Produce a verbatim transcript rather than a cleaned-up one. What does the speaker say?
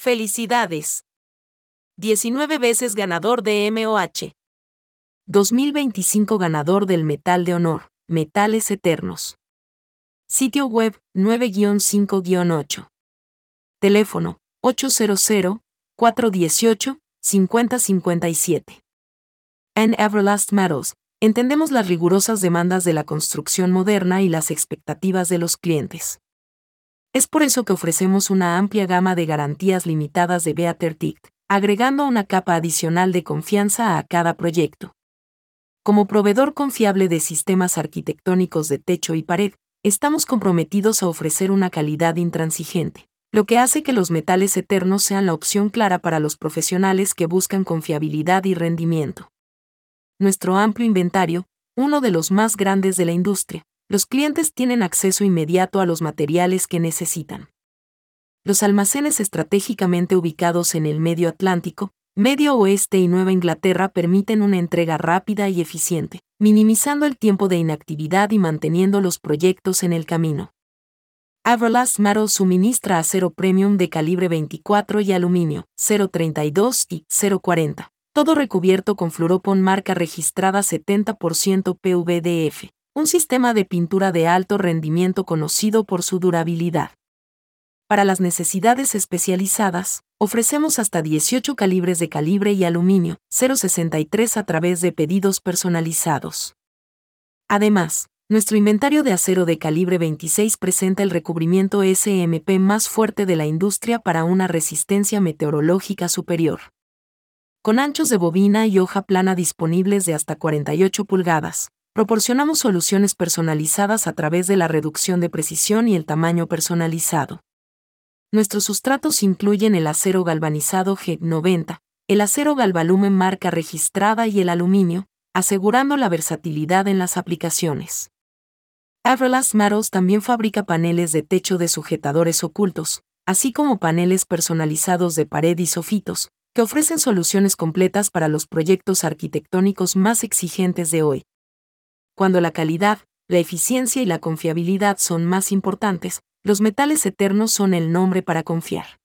¡Felicidades! diecinueve veces ganador de M O H. dos mil veinticinco ganador del Metal de Honor, Metales Eternos. Sitio web nueve guion cinco guion ocho. Teléfono ocho cero cero, cuatro uno ocho, cinco cero cinco siete. En Everlast Metals, entendemos las rigurosas demandas de la construcción moderna y las expectativas de los clientes. Es por eso que ofrecemos una amplia gama de garantías limitadas de BeaterTict, agregando una capa adicional de confianza a cada proyecto. Como proveedor confiable de sistemas arquitectónicos de techo y pared, estamos comprometidos a ofrecer una calidad intransigente, lo que hace que los metales eternos sean la opción clara para los profesionales que buscan confiabilidad y rendimiento. Nuestro amplio inventario, uno de los más grandes de la industria, los clientes tienen acceso inmediato a los materiales que necesitan. Los almacenes estratégicamente ubicados en el Medio Atlántico, Medio Oeste y Nueva Inglaterra permiten una entrega rápida y eficiente, minimizando el tiempo de inactividad y manteniendo los proyectos en el camino. Everlast Metals suministra acero premium de calibre veinticuatro y aluminio cero treinta y dos y cero cuarenta, todo recubierto con fluoropon marca registrada setenta por ciento P V D F, un sistema de pintura de alto rendimiento conocido por su durabilidad. Para las necesidades especializadas, ofrecemos hasta dieciocho calibres de calibre y aluminio cero sesenta y tres a través de pedidos personalizados. Además, nuestro inventario de acero de calibre veintiséis presenta el recubrimiento S M P más fuerte de la industria para una resistencia meteorológica superior. Con anchos de bobina y hoja plana disponibles de hasta cuarenta y ocho pulgadas, proporcionamos soluciones personalizadas a través de la reducción de precisión y el tamaño personalizado. Nuestros sustratos incluyen el acero galvanizado G noventa, el acero Galvalumen marca registrada y el aluminio, asegurando la versatilidad en las aplicaciones. Everlast Metals también fabrica paneles de techo de sujetadores ocultos, así como paneles personalizados de pared y sofitos, que ofrecen soluciones completas para los proyectos arquitectónicos más exigentes de hoy. Cuando la calidad, la eficiencia y la confiabilidad son más importantes, los metales eternos son el nombre para confiar.